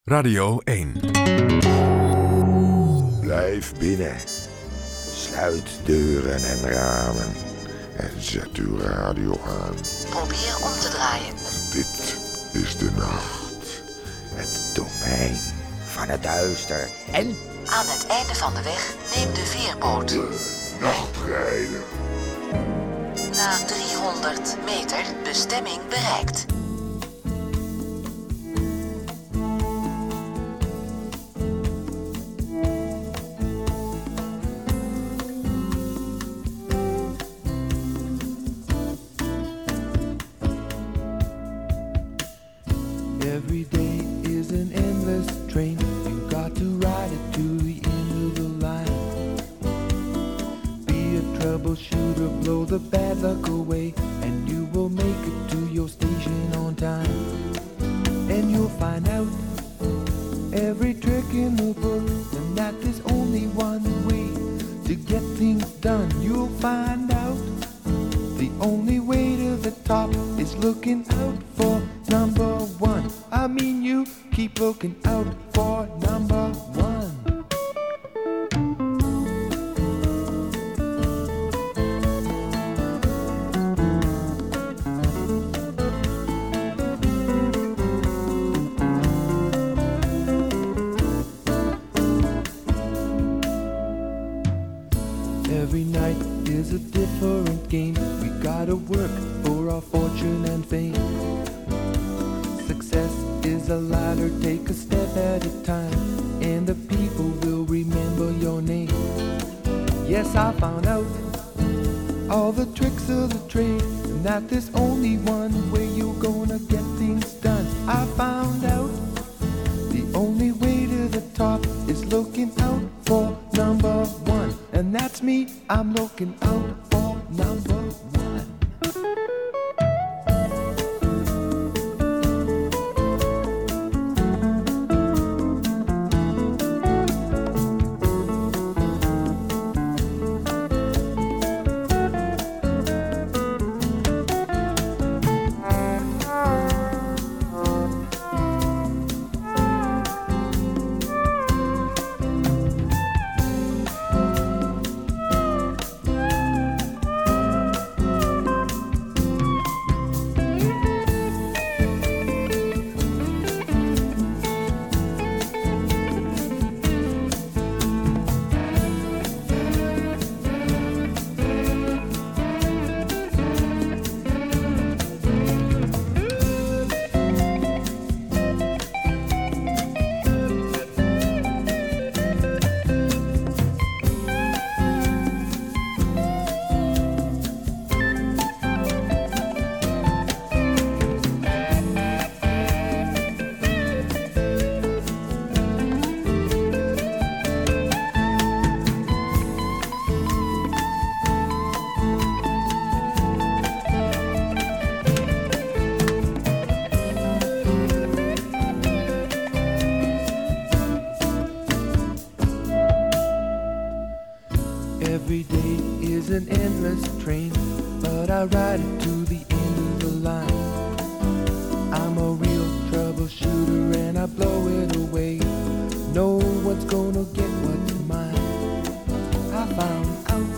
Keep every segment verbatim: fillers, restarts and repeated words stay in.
Radio één. Blijf binnen. Sluit deuren en ramen. En zet uw radio aan. Probeer om te draaien. Dit is de nacht. Het domein van het duister. En aan het einde van de weg neem de veerboot. De nachtrijder. Na driehonderd meter bestemming bereikt. Every day is an endless train. You got to ride it to the end of the line. Be a troubleshooter, blow the bad luck away, and you will make it to your station on time. And you'll find out every trick in the book, and that there's only one way to get things done. You'll find out the only way to the top is looking out for number one. I mean, you keep looking out for number one. Every night is a different game. We gotta work for our fortune and fame. Success is a ladder, take a step at a time, and the people will remember your name. Yes, I found out all the tricks of the trade, and that there's only one way you're gonna get things done. I found out the only way to the top is looking out for number one, and that's me, I'm looking out for number one. Every day is an endless train, but I ride it to the end of the line. I'm a real troubleshooter and I blow it away. No one's gonna get what's mine. I found out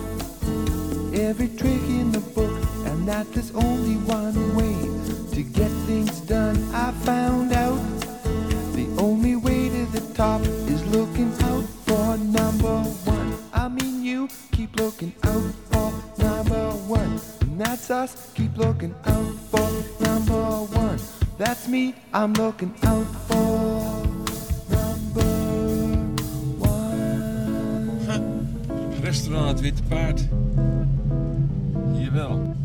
every trick in the book, and that there's only one way to get things done. I found out the only way to the top is looking out for number one. I mean, you keep looking out for number one, and that's us, keep looking out for number one. That's me, I'm looking out for number one. Restaurant Het Witte Paard. Jawel.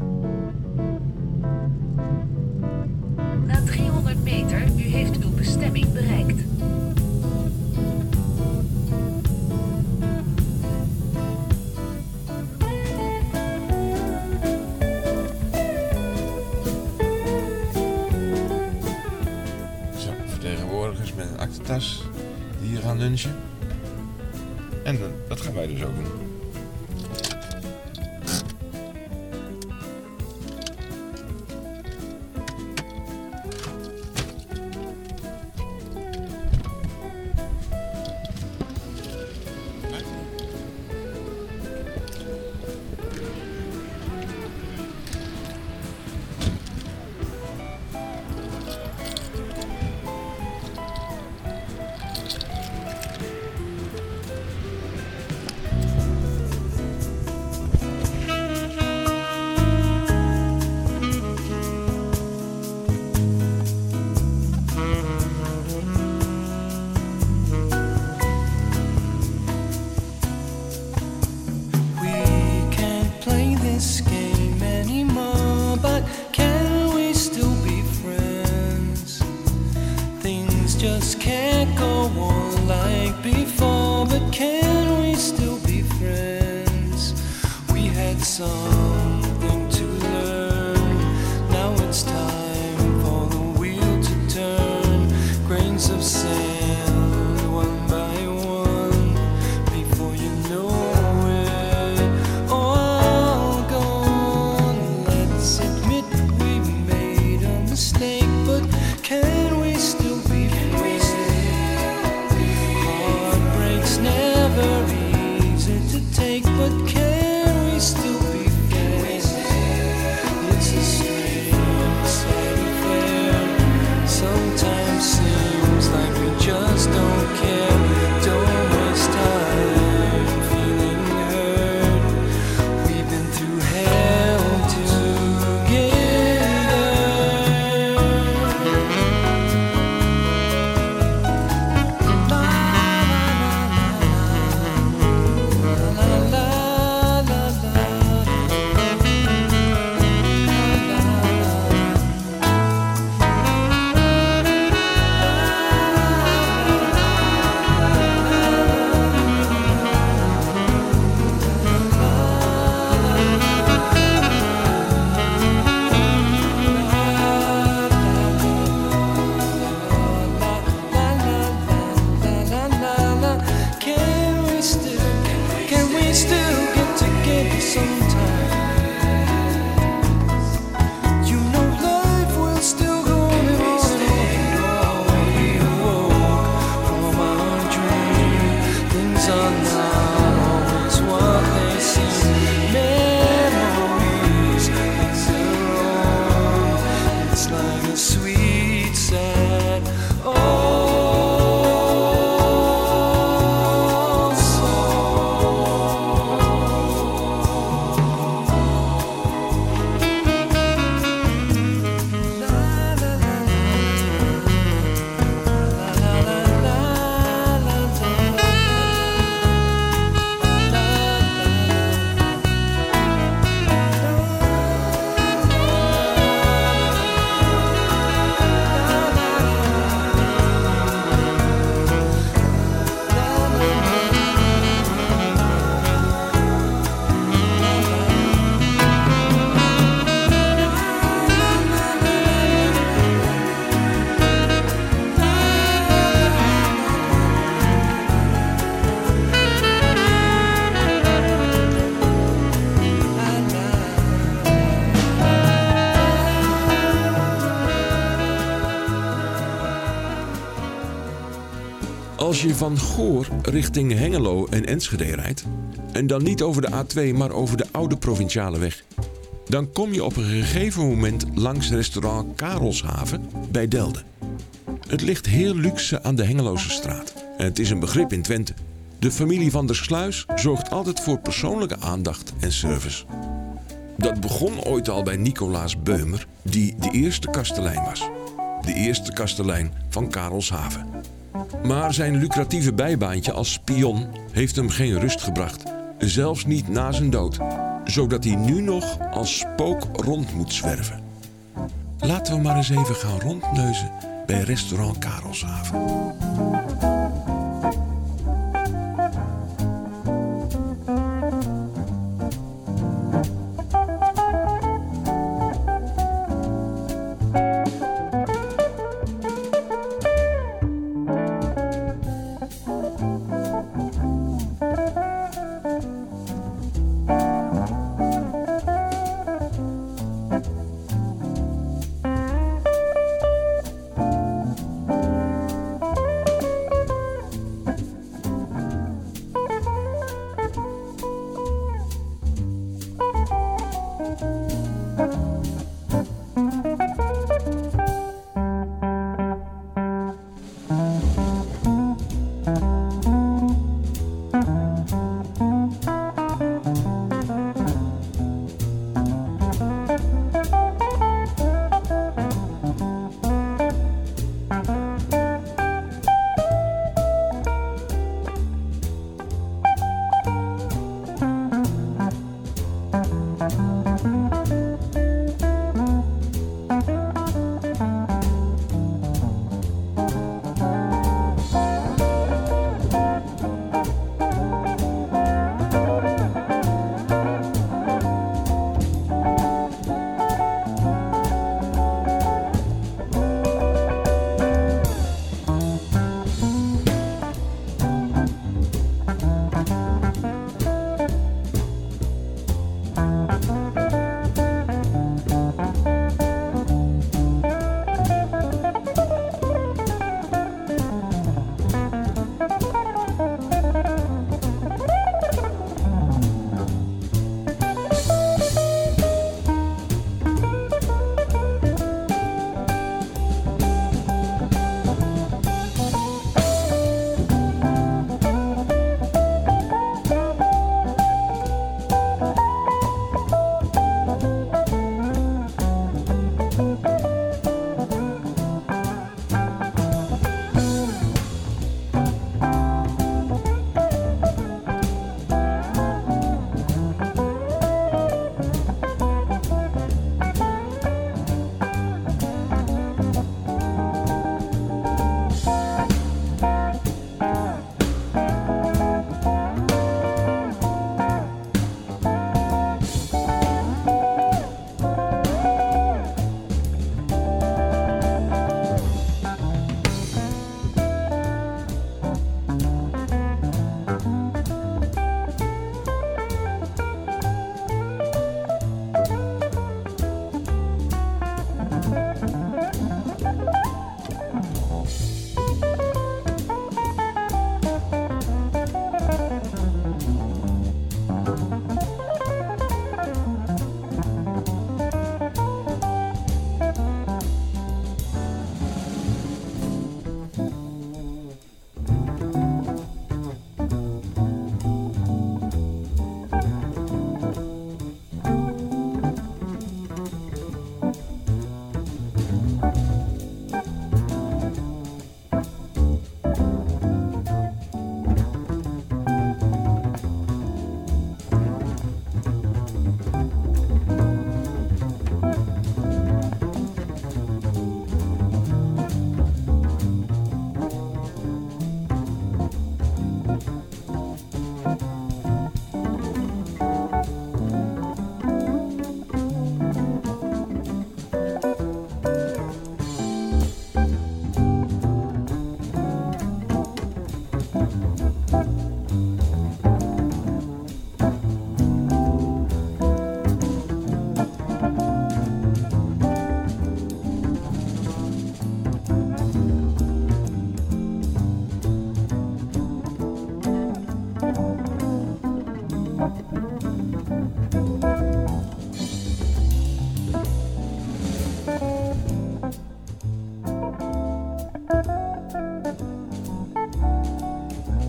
Na driehonderd meter, u heeft uw bestemming bereikt. Zo, vertegenwoordigers met een aktentas die hier gaan lunchen. En uh, dat gaan wij dus ook doen. can't go on like before, but can we still be friends? We had something to learn. Now it's time for the wheel to turn. Grains of sand, one by one, before you know it, all gone. Let's admit we made a mistake, but can we still be friends? Heartbreak's never easy to take, but can we still be friends? It's a strange, sad affair. Sometimes seems like we just don't care. Don't waste time feeling hurt. We've been through hell together. La la la la la la. Can we still, can we still get together sometime? You know life will still go on and on. We awoke from our dream. Things are not always what they seem. Memories linger on. It's like a sweet, sad old Als je van Goor richting Hengelo en Enschede rijdt, en dan niet over de A twee, maar over de oude provinciale weg, dan kom je op een gegeven moment langs restaurant Karelshaven bij Delden. Het ligt heel luxe aan de Hengeloze straat en het is een begrip in Twente. De familie van der Sluis zorgt altijd voor persoonlijke aandacht en service. Dat begon ooit al bij Nicolaas Beumer, die de eerste kastelein was. De eerste kastelein van Karelshaven. Maar zijn lucratieve bijbaantje als spion heeft hem geen rust gebracht. Zelfs niet na zijn dood. Zodat hij nu nog als spook rond moet zwerven. Laten we maar eens even gaan rondneuzen bij restaurant Karelshaven.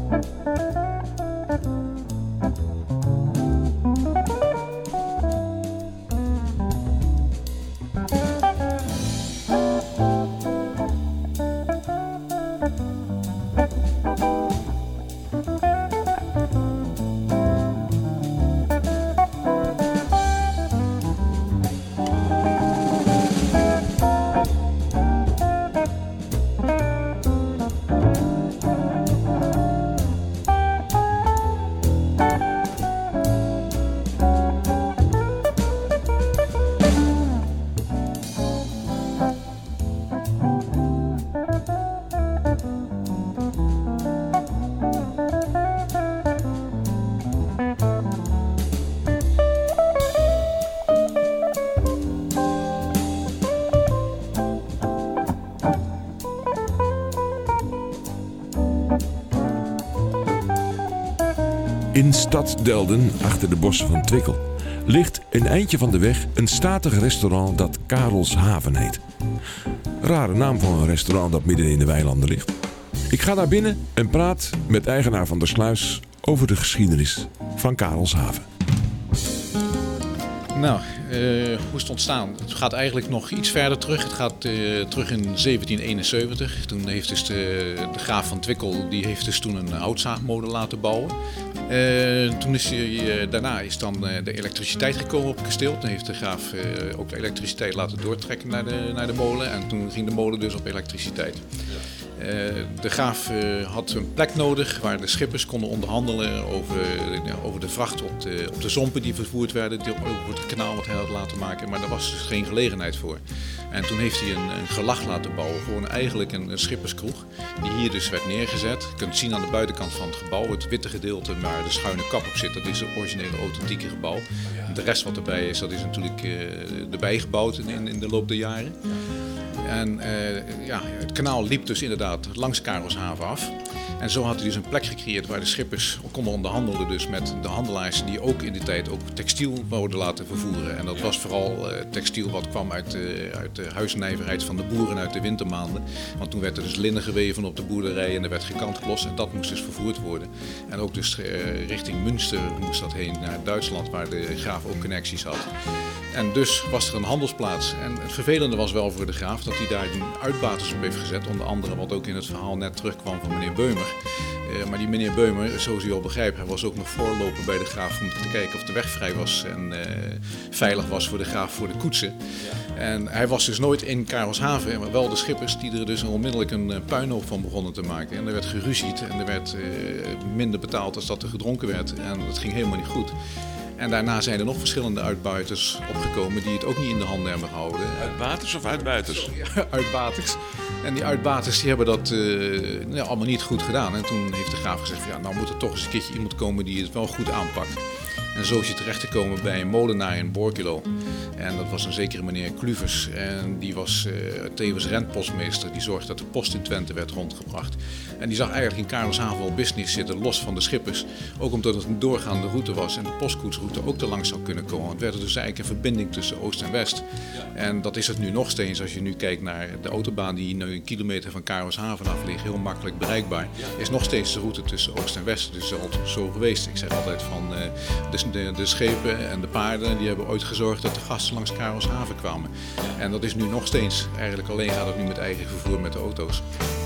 In stad Delden, achter de bossen van Twickel, ligt een eindje van de weg een statig restaurant dat Karels Haven heet. Rare naam voor een restaurant dat midden in de weilanden ligt. Ik ga daar binnen en praat met eigenaar van de sluis over de geschiedenis van Karels Haven. Nou, uh, hoe is het ontstaan? Het gaat eigenlijk nog iets verder terug. Het gaat uh, terug in zeventien eenenzeventig. Toen heeft dus de, de graaf van Twickel die heeft dus toen een houtzaagmolen laten bouwen. Uh, toen is hij, uh, daarna is dan uh, de elektriciteit gekomen op het kasteel. Toen heeft de graaf uh, ook de elektriciteit laten doortrekken naar de, naar de molen. En toen ging de molen dus op elektriciteit. Uh, de graaf uh, had een plek nodig waar de schippers konden onderhandelen over, uh, over de vracht op de, op de zompen die vervoerd werden, die, over het kanaal wat hij had laten maken. Maar daar was dus geen gelegenheid voor. En toen heeft hij een, een gelag laten bouwen, gewoon eigenlijk een, een schipperskroeg, die hier dus werd neergezet. Je kunt zien aan de buitenkant van het gebouw, het witte gedeelte waar de schuine kap op zit, dat is het originele authentieke gebouw. De rest wat erbij is, dat is natuurlijk uh, erbij gebouwd in, in de loop der jaren. En uh, ja, het kanaal liep dus inderdaad langs Karelshaven af. En zo had hij dus een plek gecreëerd waar de schippers konden onderhandelen dus met de handelaars die ook in die tijd ook textiel wouden laten vervoeren. En dat was vooral uh, textiel wat kwam uit de, uit de huisnijverheid van de boeren uit de wintermaanden. Want toen werd er dus linnen geweven op de boerderij en er werd gekantglost en dat moest dus vervoerd worden. En ook dus uh, richting Münster moest dat heen naar Duitsland waar de graaf ook connecties had. En dus was er een handelsplaats. En het vervelende was wel voor de graaf dat hij daar uitbaters op heeft gezet. Onder andere wat ook in het verhaal net terugkwam van meneer Beumer. Uh, maar die meneer Beumer, zoals u al begrijpt, hij was ook nog voorloper bij de graaf om te kijken of de weg vrij was en uh, veilig was voor de graaf voor de koetsen. Ja. En hij was dus nooit in Karelshaven, maar wel de schippers die er dus onmiddellijk een puinhoop van begonnen te maken. En er werd geruzied en er werd uh, minder betaald als dat er gedronken werd en dat ging helemaal niet goed. En daarna zijn er nog verschillende uitbuiters opgekomen die het ook niet in de handen hebben gehouden. Uitbaters of uitbuiters? Ja, uitbaters. En die uitbaters die hebben dat uh, nou, allemaal niet goed gedaan. En toen heeft de graaf gezegd, ja, nou moet er toch eens een keertje iemand komen die het wel goed aanpakt. En zo is hij terecht gekomen bij een molenaar in Borculo. En dat was een zekere meneer Kluvers. En die was uh, tevens rentpostmeester. Die zorgde dat de post in Twente werd rondgebracht. En die zag eigenlijk in Karelshaven wel business zitten, los van de schippers. Ook omdat het een doorgaande route was en de postkoetsroute ook er langs zou kunnen komen. Het werd dus eigenlijk een verbinding tussen Oost en West. En dat is het nu nog steeds. Als je nu kijkt naar de autobaan die nu een kilometer van Karelshaven af ligt, heel makkelijk bereikbaar, is nog steeds de route tussen Oost en West. Dus dat is altijd zo geweest. Ik zeg altijd van uh, de, de, de schepen en de paarden, die hebben ooit gezorgd dat de gasten langs Karelshaven kwamen. En dat is nu nog steeds. Eigenlijk alleen gaat het nu met eigen vervoer met de auto's.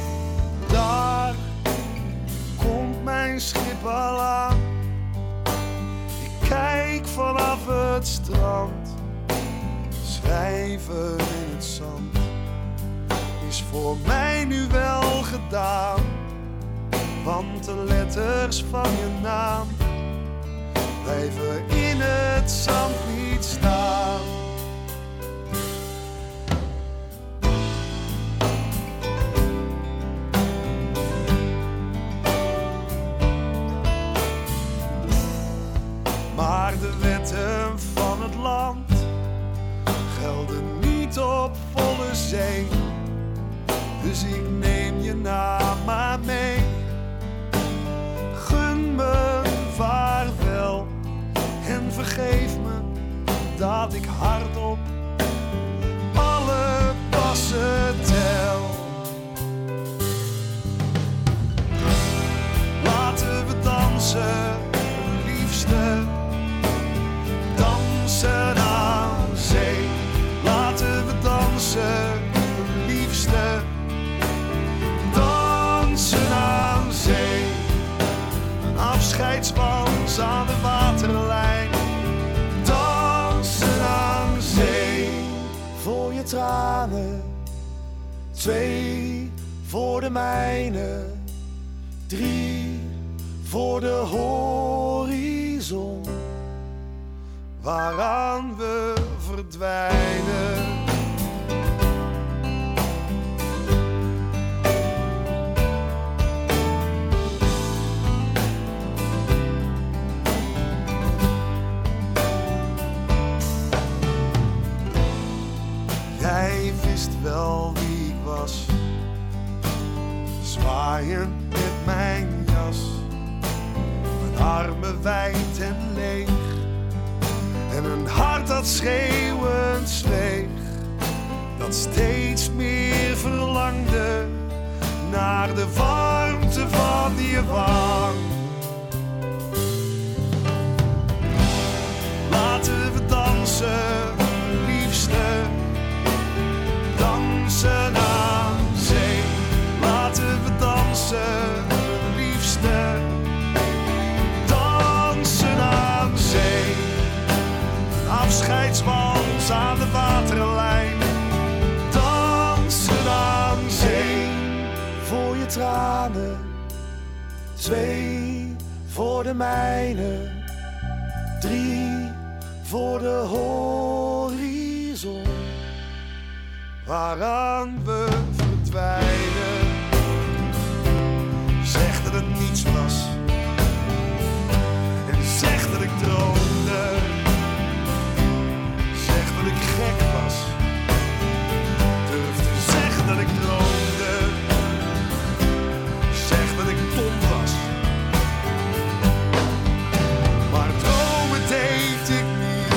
Daar komt mijn schip al aan. Ik kijk vanaf het strand. Schrijven in het zand is voor mij nu wel gedaan. Want de letters van je naam blijven in het zand niet staan. Maar de wetten van het land gelden niet op volle zee. Dus ik neem je naam maar mee. Gun me vaarwel en vergeef me dat ik hardop alle passen tel. Laat afscheidswals aan de waterlijn. Dansen aan zee voor je tranen. Twee voor de mijne. Drie voor de horizon waaraan we verdwijnen. Jij wist wel wie ik was, zwaaiend met mijn jas, mijn armen wijd en leeg, en een hart dat schreeuwend zweeg, dat steeds meer verlangde naar de warmte van je wang. Laten we dansen, liefste, dansen aan zee. Laten we dansen, liefste, dansen aan zee. Een afscheidswals aan de waterlijn. Dansen aan zee voor je tranen. Twee voor de mijne. Drie voor de horizon waaraan we verdwijnen. Zeg dat het niets was en zeg dat ik droomde. Zeg dat ik gek was, durf te zeggen dat ik droomde. Zeg dat ik dom was, maar dromen deed ik niet.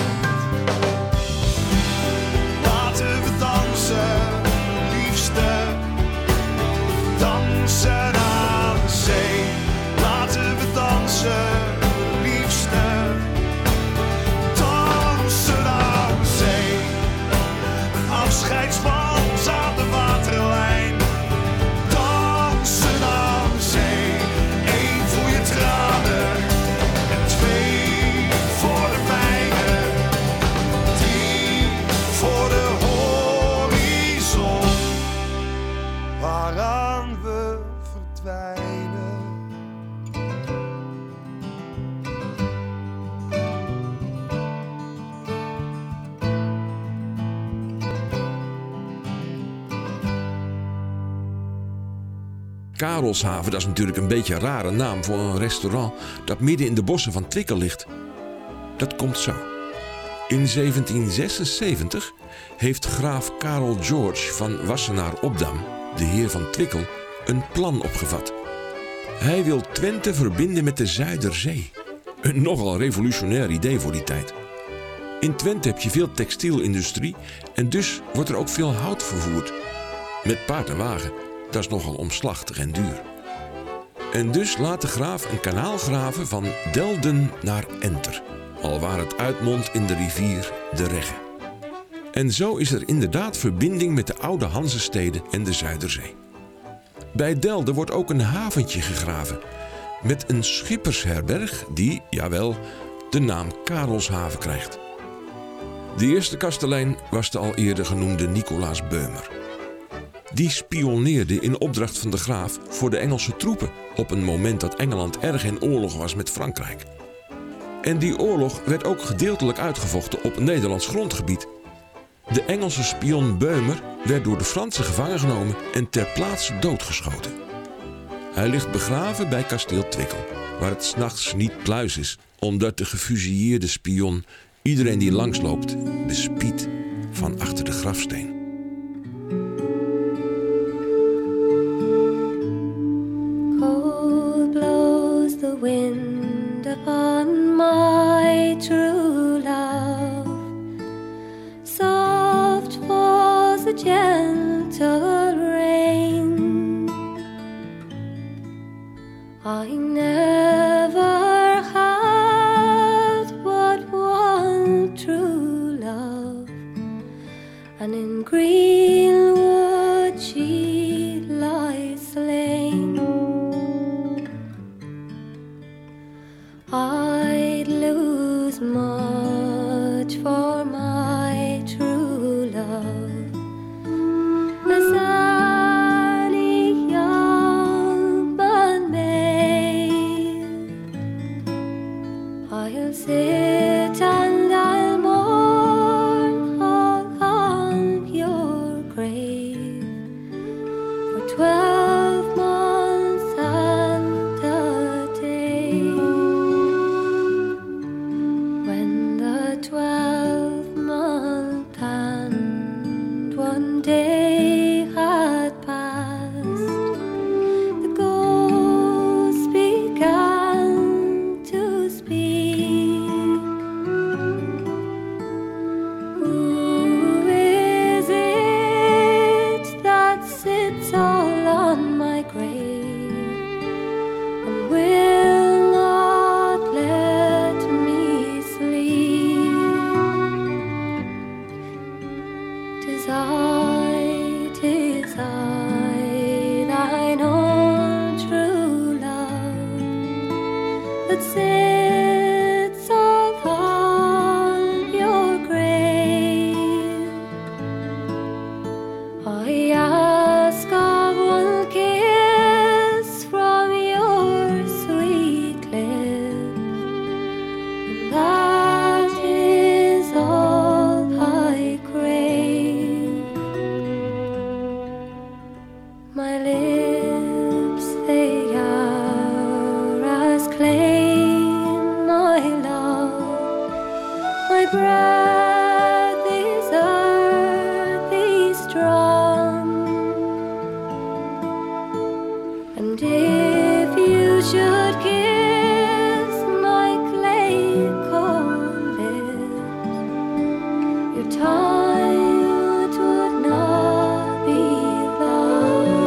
Laten we dansen, liefste, dansen aan zee. Laten we dansen, liefste, dansen aan zee. Een afscheidswals aan de waterlijn. Dansen aan zee. Eén voor je tranen en twee voor de mijne. Drie voor de horizon waaraan we verdwijnen. Karelshaven, dat is natuurlijk een beetje een rare naam voor een restaurant dat midden in de bossen van Twickel ligt. Dat komt zo. In zeventien zesenzeventig heeft graaf Karel George van Wassenaar-Obdam, de heer van Twickel, een plan opgevat. Hij wil Twente verbinden met de Zuiderzee. Een nogal revolutionair idee voor die tijd. In Twente heb je veel textielindustrie en dus wordt er ook veel hout vervoerd. Met paard en wagen. Dat is nogal omslachtig en duur. En dus laat de graaf een kanaal graven van Delden naar Enter, alwaar het uitmondt in de rivier de Regge. En zo is er inderdaad verbinding met de oude Hanzesteden en de Zuiderzee. Bij Delden wordt ook een haventje gegraven, met een schippersherberg die, jawel, de naam Karelshaven krijgt. De eerste kastelein was de al eerder genoemde Nicolaas Beumer. Die spioneerde in opdracht van de graaf voor de Engelse troepen op een moment dat Engeland erg in oorlog was met Frankrijk. En die oorlog werd ook gedeeltelijk uitgevochten op Nederlands grondgebied. De Engelse spion Beumer werd door de Fransen gevangen genomen en ter plaatse doodgeschoten. Hij ligt begraven bij kasteel Twickel, waar het 's nachts niet pluis is, omdat de gefusilleerde spion iedereen die langsloopt bespiedt van achter de grafsteen. Cold blows the wind upon my true love. Soft falls the gentle rain. I never had but one true love, and in greenwood she lies slain. that sits upon your grave. I ask of one kiss from your sweet lips, and that is all I crave. My lips, they are as clay, my love. My breath is earthy strong, and if you should kiss my clay cold lips, your time would not be long.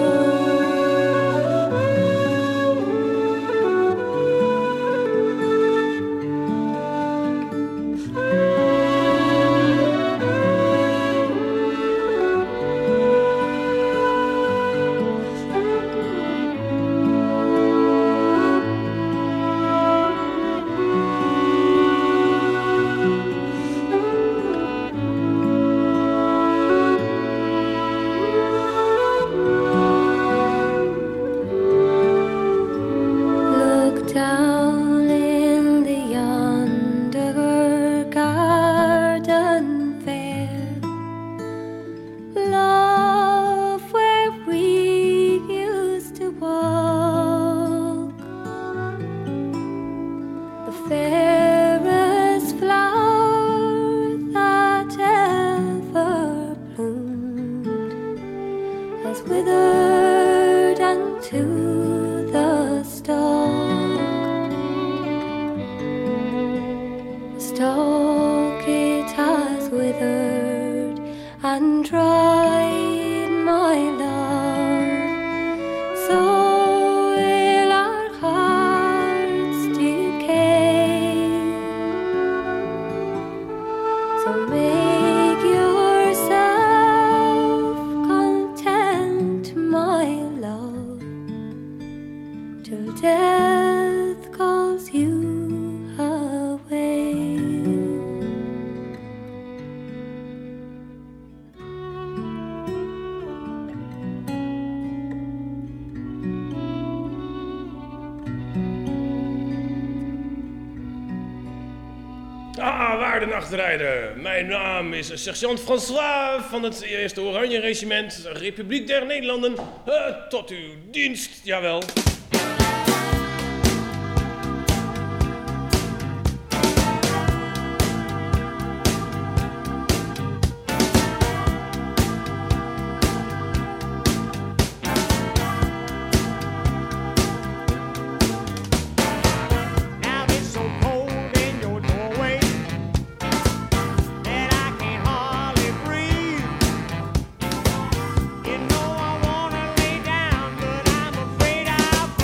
Look down in the yonder garden fair, love, where we used to walk. The fairest flower that ever bloomed has withered unto the stalk. The stalk, it has withered and dried, my love. So will our hearts decay. So make yourself content, my love, till death calls you away. Ah, waarde nachtrijder. Mijn naam is sergeant François van het Eerste Oranje Regiment, Republiek der Nederlanden. Uh, tot uw dienst, jawel. Now it's so cold in your doorway that I can hardly breathe. You know I wanna lay down, but I'm afraid I'll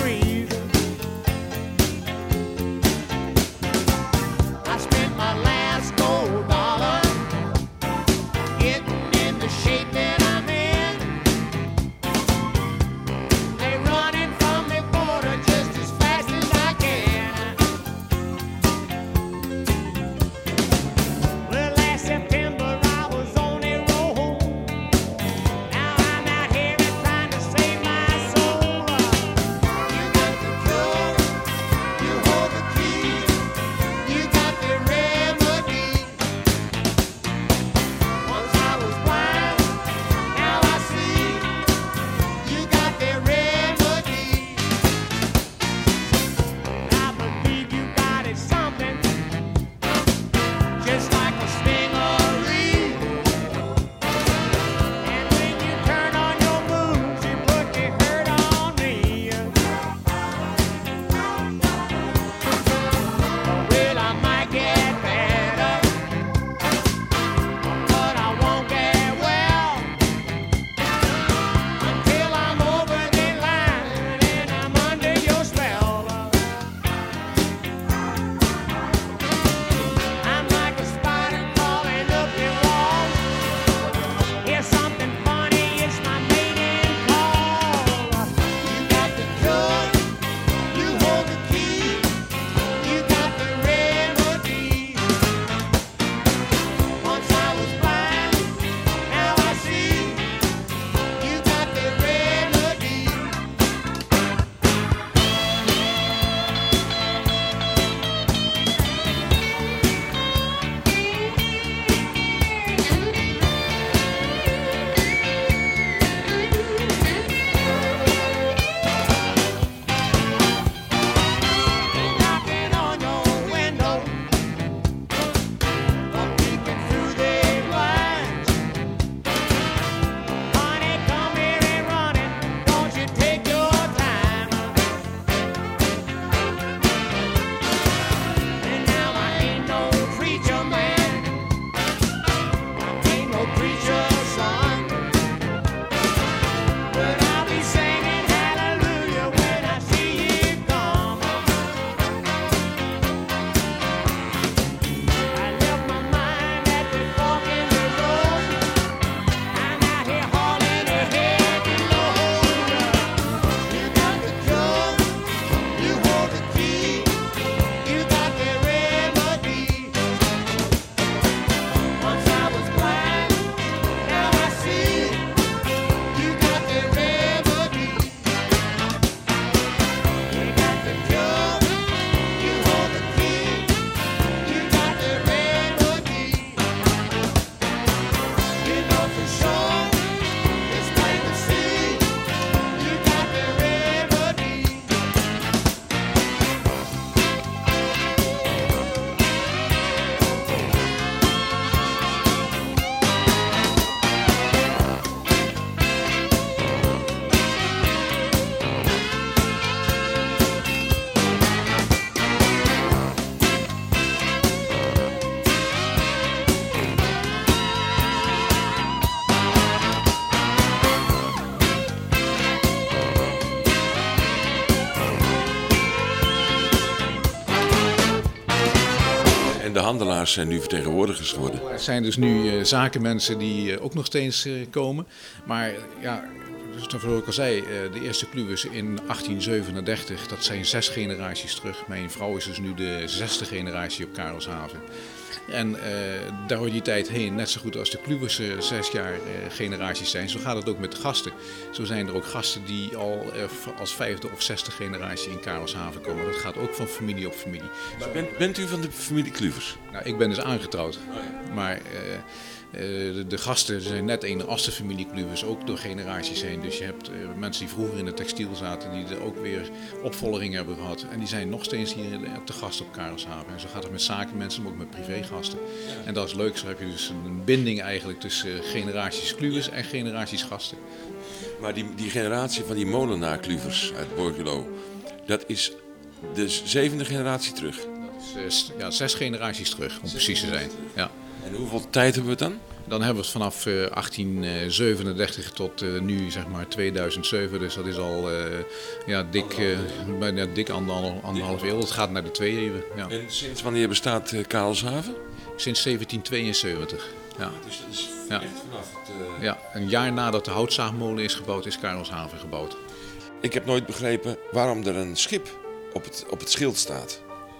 de handelaars zijn nu vertegenwoordigers geworden. Er zijn dus nu uh, zakenmensen die uh, ook nog steeds uh, komen. Maar uh, ja, zoals ik al zei, uh, de eerste kluwers in achttien zevenendertig, dat zijn zes generaties terug. Mijn vrouw is dus nu de zesde generatie op Karelshaven. En uh, door die tijd heen, net zo goed als de kluwers uh, zes jaar uh, generaties zijn, zo gaat het ook met de gasten. Zo zijn er ook gasten die al uh, als vijfde of zesde generatie in Karelshaven komen. Dat gaat ook van familie op familie. Maar bent, bent u van de familie Kluvers? Nou, ik ben dus aangetrouwd. Maar uh, uh, de, de gasten zijn net een als de familie Kluvers ook door generaties heen. Dus je hebt uh, mensen die vroeger in de textiel zaten, die er ook weer opvolging hebben gehad. En die zijn nog steeds hier te gast op Karelshaven. En zo gaat het met zakenmensen, maar ook met privégasten. En dat is leuk, zo heb je dus een binding eigenlijk tussen generaties Kluvers en generaties gasten. Maar die, die generatie van die molenaar Kluvers uit Borculo, dat is de zevende generatie terug? Dat is uh, ja, zes generaties terug, om precies te zijn. Ja. En hoeveel tijd hebben we het dan? Dan hebben we het vanaf uh, achttien zevenendertig tot uh, nu, zeg maar tweeduizend zeven. Dus dat is al uh, ja, dik, uh, bijna dik anderhalf, anderhalf eeuw. Het gaat naar de twee eeuwen. Ja. En sinds wanneer bestaat uh, Karelshaven? Sinds zeventien tweeënzeventig. Ja. Dus dat is ja. echt vanaf het... Uh... Ja, een jaar nadat de houtzaagmolen is gebouwd, is Karelshaven gebouwd. Ik heb nooit begrepen waarom er een schip op het, op het schild staat.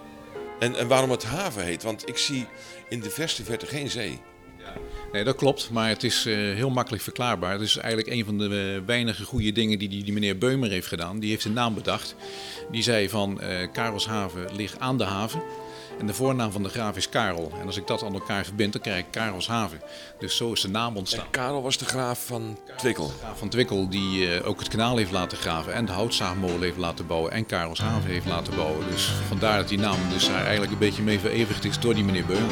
En, en waarom het haven heet, want ik zie in de verste verte geen zee. Nee, dat klopt, maar het is uh, heel makkelijk verklaarbaar. Het is eigenlijk een van de uh, weinige goede dingen die, die die meneer Beumer heeft gedaan. Die heeft een naam bedacht. Die zei van uh, Karelshaven ligt aan de haven. En de voornaam van de graaf is Karel. En als ik dat aan elkaar verbind, dan krijg ik Karelshaven. Dus zo is de naam ontstaan. En Karel was de graaf van Twickel. De graaf van Twickel die uh, ook het kanaal heeft laten graven. En de houtzaagmolen heeft laten bouwen. En Karelshaven heeft laten bouwen. Dus vandaar dat die naam dus daar eigenlijk een beetje mee vereeuwigd is door die meneer Beumer.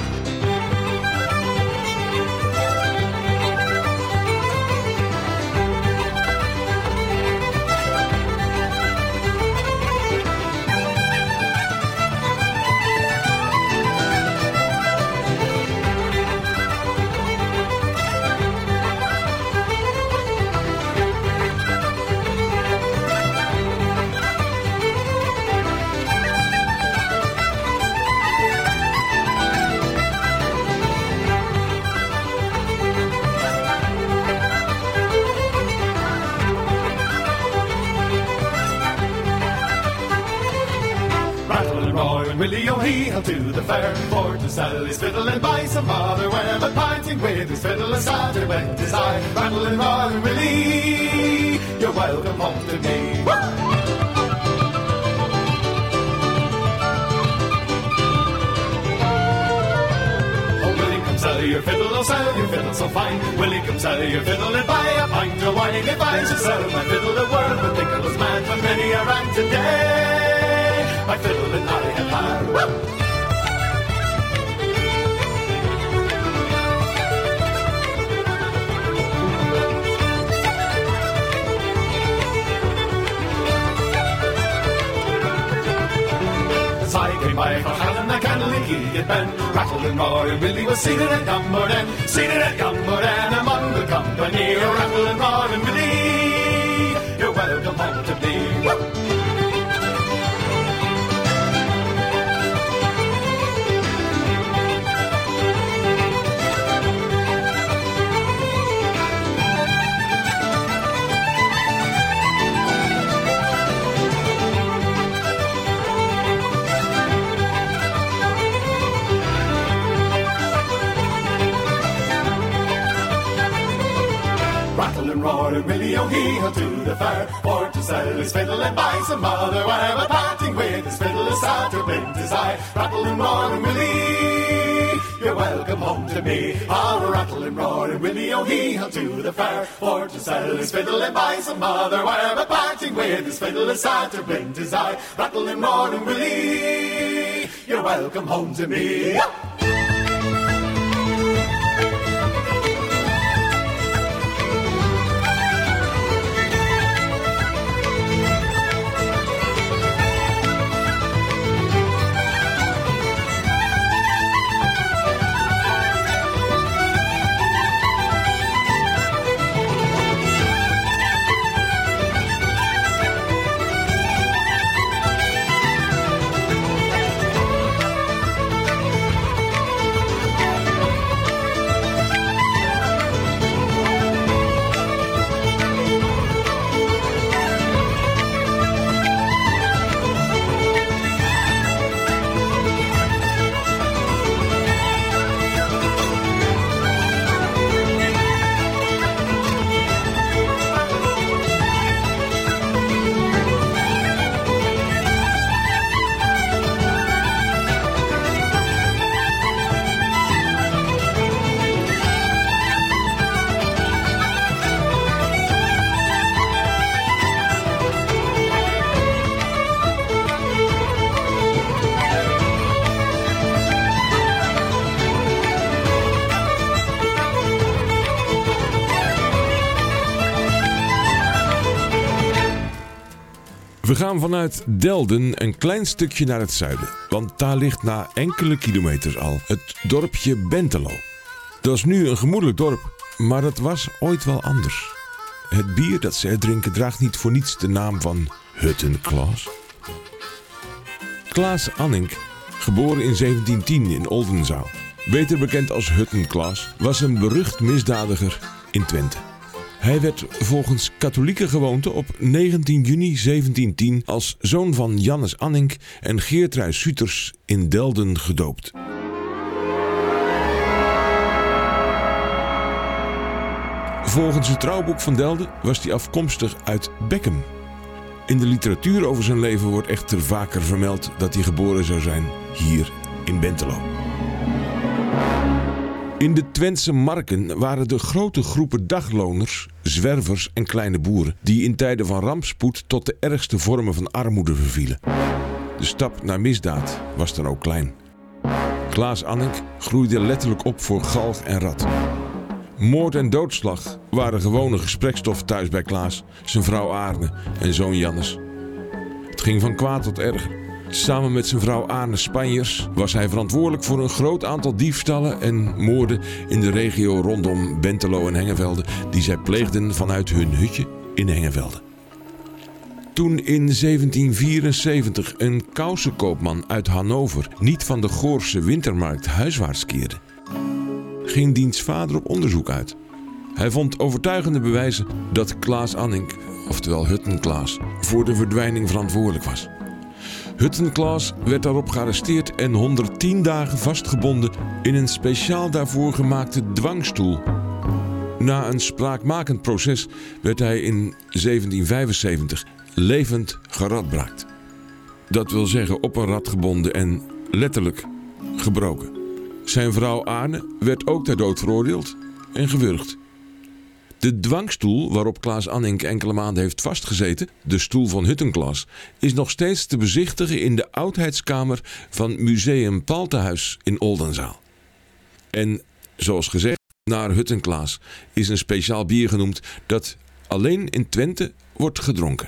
Willie O'Hee to the fair for to sell his fiddle and buy some other wear. But parting with his fiddle and starter went his eye. Rattle and roll and Willie, you're welcome home to me. Oh, Willie, come sell your fiddle, oh, sell your fiddle so fine. Willie, come sell your fiddle and buy a pint of wine. If I should sell my fiddle, the world would think I was mad, but many a rang today. My fiddle and I have had. Woo! As I came by from Hallen, I can't leak it Ben. Rattle and roar, and Willie was seated at Gumboden, seated at Gumboden among the company. Rattle and roar, and Willie, you're welcome home to me. Woo! Roar and Willie O'Hee to the fair for to sell his fiddle and buy some other wear. But parting with his fiddle, his starter blinked his eye. Rattle and roar and Willie, you're welcome home to me. I'll rattle and roar and Willie O'Hee to the fair for to sell his fiddle and buy some other wear. But parting with his fiddle, his starter blinked his eye. Rattle and roar and Willie, you're welcome home to me. We gaan vanuit Delden een klein stukje naar het zuiden. Want daar ligt na enkele kilometers al het dorpje Bentelo. Dat is nu een gemoedelijk dorp, maar dat was ooit wel anders. Het bier dat ze er drinken draagt niet voor niets de naam van Huttenklaas. Klaas Annink, geboren in zeventien tien in Oldenzaal, beter bekend als Huttenklaas, was een berucht misdadiger in Twente. Hij werd volgens katholieke gewoonte op negentien juni zeventientien als zoon van Jannes Annink en Geertrui Suters in Delden gedoopt. Volgens het trouwboek van Delden was hij afkomstig uit Beckum. In de literatuur over zijn leven wordt echter vaker vermeld dat hij geboren zou zijn hier in Bentelo. In de Twentse marken waren er grote groepen dagloners, zwervers en kleine boeren die in tijden van rampspoed tot de ergste vormen van armoede vervielen. De stap naar misdaad was dan ook klein. Klaas Annink groeide letterlijk op voor galg en rat. Moord en doodslag waren gewone gesprekstof thuis bij Klaas, zijn vrouw Aarne en zoon Jannes. Het ging van kwaad tot erger. Samen met zijn vrouw Aarne Spanjers was hij verantwoordelijk voor een groot aantal diefstallen en moorden in de regio rondom Bentelo en Hengevelde die zij pleegden vanuit hun hutje in Hengevelde. Toen in zeventien vierenzeventig een kousenkoopman uit Hannover niet van de Goorse wintermarkt huiswaarts keerde, ging diens vader op onderzoek uit. Hij vond overtuigende bewijzen dat Klaas Annink, oftewel Huttenklaas, voor de verdwijning verantwoordelijk was. Huttenklaas werd daarop gearresteerd en honderdtien dagen vastgebonden in een speciaal daarvoor gemaakte dwangstoel. Na een spraakmakend proces werd hij in zeventien vijfenzeventig levend geradbraakt. Dat wil zeggen op een rad gebonden en letterlijk gebroken. Zijn vrouw Aarne werd ook ter dood veroordeeld en gewurgd. De dwangstoel waarop Klaas Annink enkele maanden heeft vastgezeten, de stoel van Huttenklaas, is nog steeds te bezichtigen in de oudheidskamer van Museum Paltehuis in Oldenzaal. En zoals gezegd, naar Huttenklaas is een speciaal bier genoemd dat alleen in Twente wordt gedronken.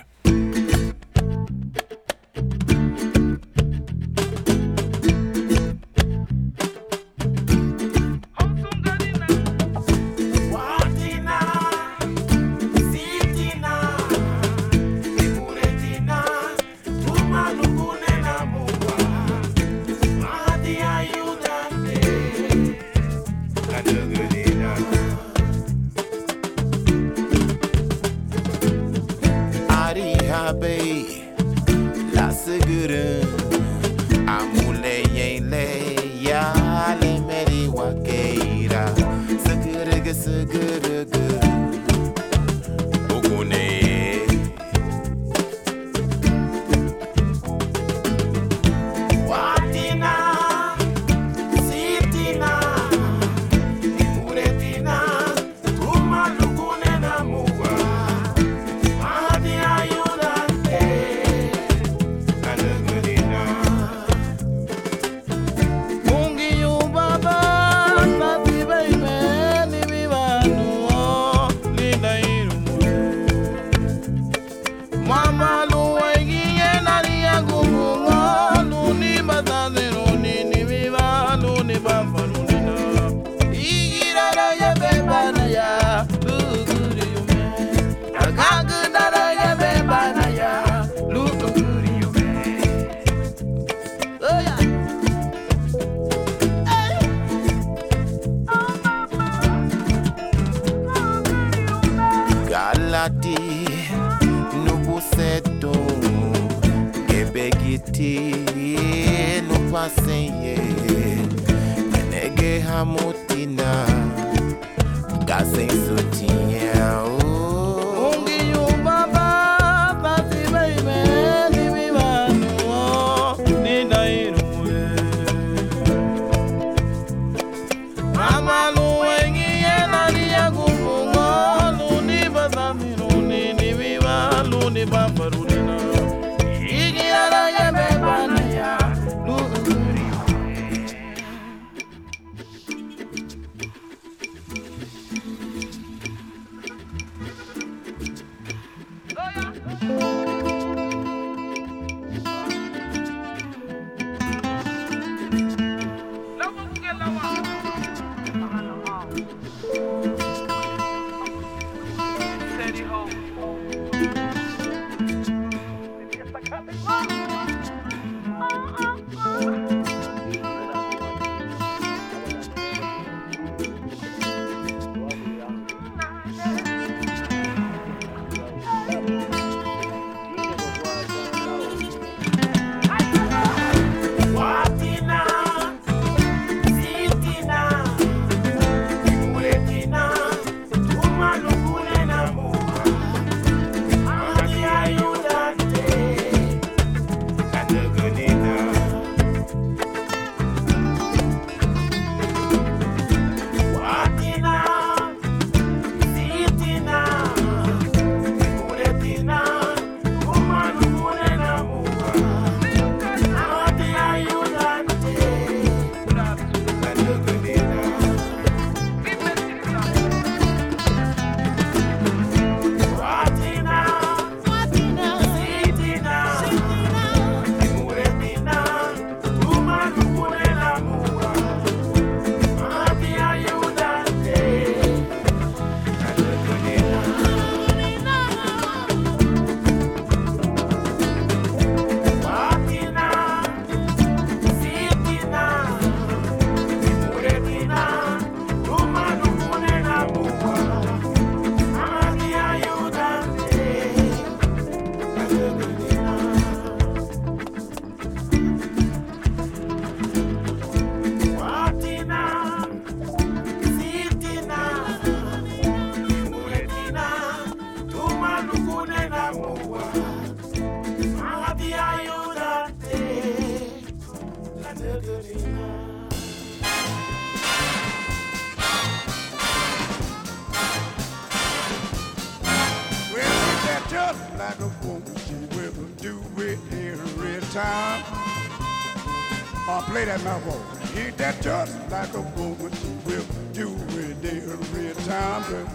Just like a woman, she will do it every time. Oh, play that mouthful. Ain't that just like a woman, she will do it every time, baby.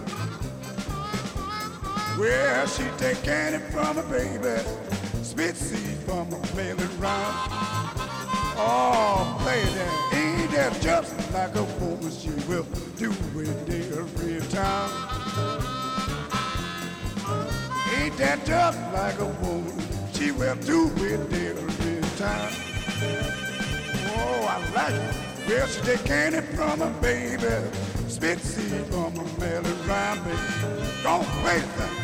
Well, she take candy from a baby, spit seed from a melon round. Oh, play that. Ain't that just like a woman, she will do it every time. Ain't that just like a woman? She will do it every time. Oh, I like it. Well, she take candy from a baby, spit seed from a melon rind, baby. Don't play that.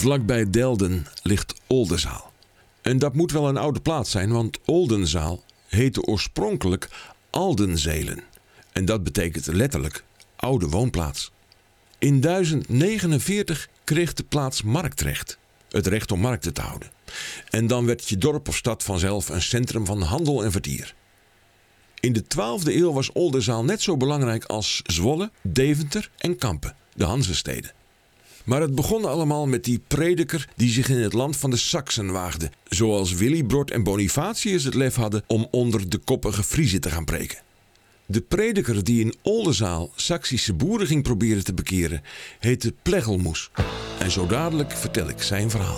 Vlakbij Delden ligt Oldenzaal. En dat moet wel een oude plaats zijn, want Oldenzaal heette oorspronkelijk Aldenzelen. En dat betekent letterlijk oude woonplaats. In duizend negenenveertig kreeg de plaats marktrecht, het recht om markten te houden. En dan werd je dorp of stad vanzelf een centrum van handel en vertier. In de twaalfde eeuw was Oldenzaal net zo belangrijk als Zwolle, Deventer en Kampen, de Hanzesteden. Maar het begon allemaal met die prediker die zich in het land van de Saksen waagde, zoals Willibrord en Bonifatius het lef hadden om onder de koppige Friezen te gaan preken. De prediker die in Oldenzaal Saksische boeren ging proberen te bekeren, heette Plegelmoes. En zo dadelijk vertel ik zijn verhaal.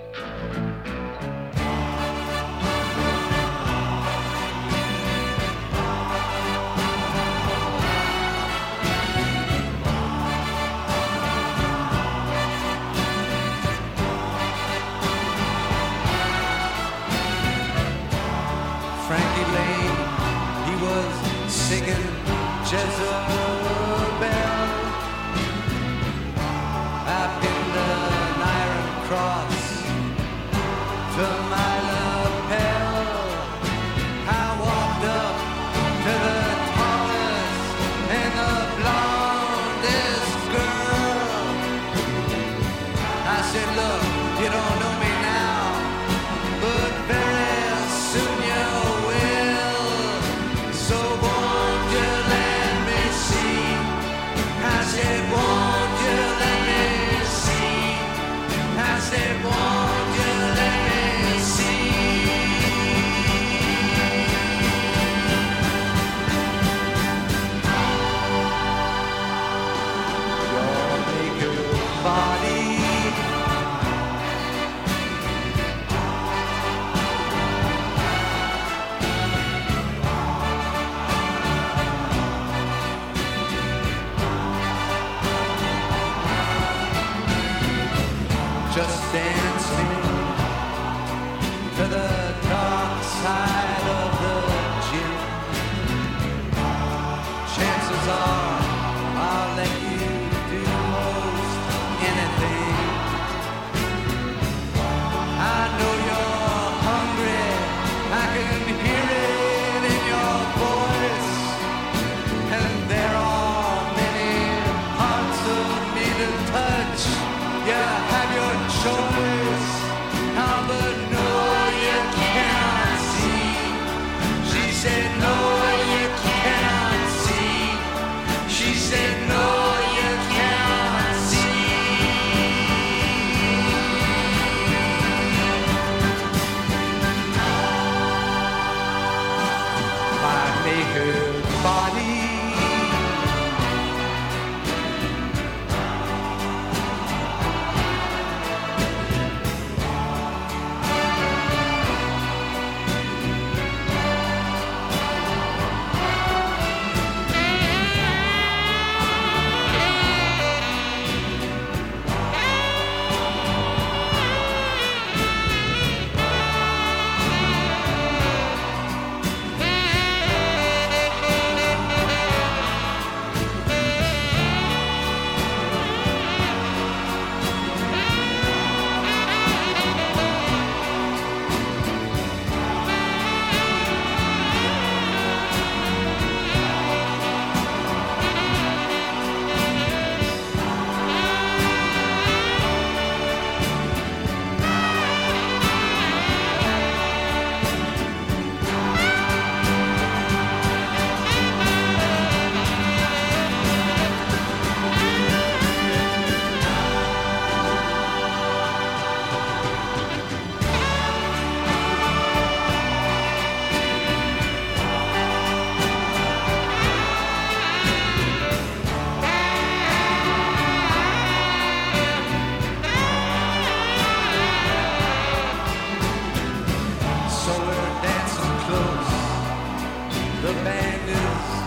Frankie Lane, he was singing Jezebel up in the iron cross to my lapel. I walked up to the tallest and the blondest girl. I said, look, you don't know me now, but very soon you will. So won't you let me see? I said, won't you let me see? I said, won't you let me see? Your naked body, just dancing to the dark side of the gym. Chances are I'll let you do most anything. I know you're hungry, I can hear it in your voice. And there are many parts of me to touch. You have your choice, oh, but no, you cannot see. She said, no, you cannot see. She said, no, you cannot see. My naked body, so we're dancing close. The band is